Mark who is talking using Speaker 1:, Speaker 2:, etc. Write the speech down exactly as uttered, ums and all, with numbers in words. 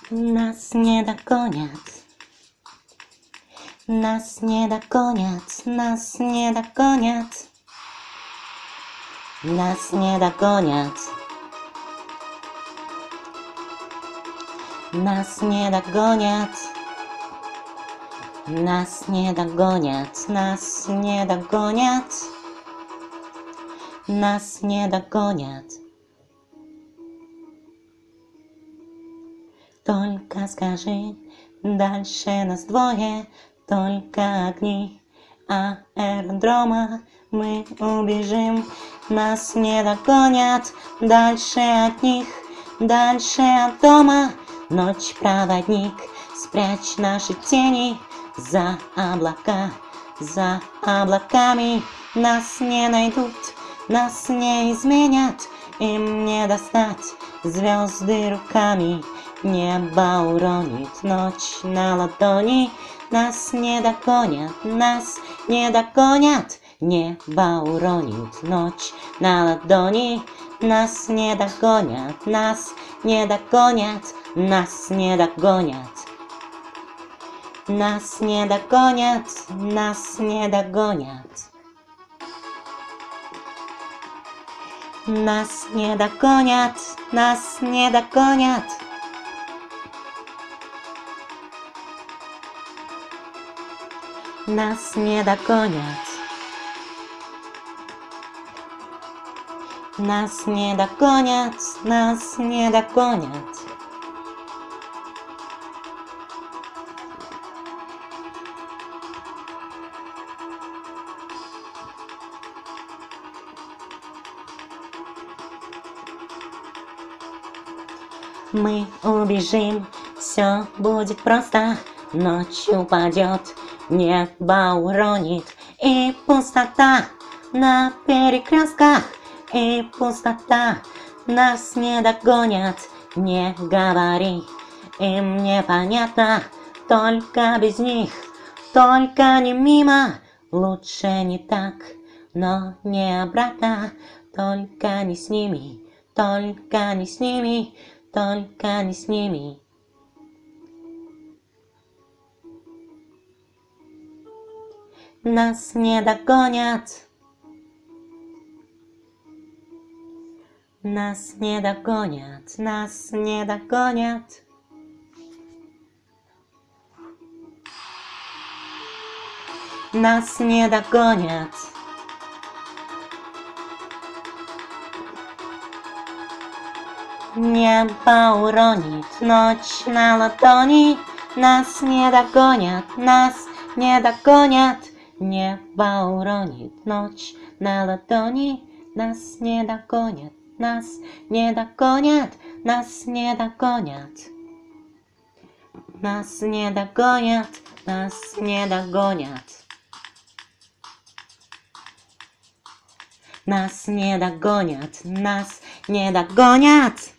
Speaker 1: Нас не догонят, нас не догонят, нас не догонят, нас не догонят, нас не догонят, нас не догонят, нас не догонят, нас не догонят. Только скажи, дальше нас двое, только огни аэродрома, мы убежим, нас не догонят, дальше от них, дальше от дома. Ночь, проводник, спрячь наши тени за облака, за облаками. Нас не найдут, нас не изменят, им не достать звезды руками. Небо уронит ночь на ладони, нас не догонят, нас не догонят. Небо уронит ночь на ладони, нас не догонят, нас не догонят, нас не догонят. Нас не догонят, нас не догонят. Нас не догонят, нас не догонят. Нас не догонят. Нас не догонят, нас не догонят. Мы убежим, все будет просто. Ночь упадет, небо уронит, и пустота на перекрестках, и пустота. Нас не догонят, не говори, им непонятно, только без них, только не мимо. Лучше не так, но не обратно, только не с ними, только не с ними, только не с ними. Нас не догонят, нас не догонят, нас не догонят. Нас не догонят. Небо уронит ночь на ладони, нас не догонят, нас не догонят. Небо уронит ночь на ладони, нас не догонят, нас не догонят, нас не догонят. Нас не догонят, нас не догонят. Нас не догонят, нас не догонят.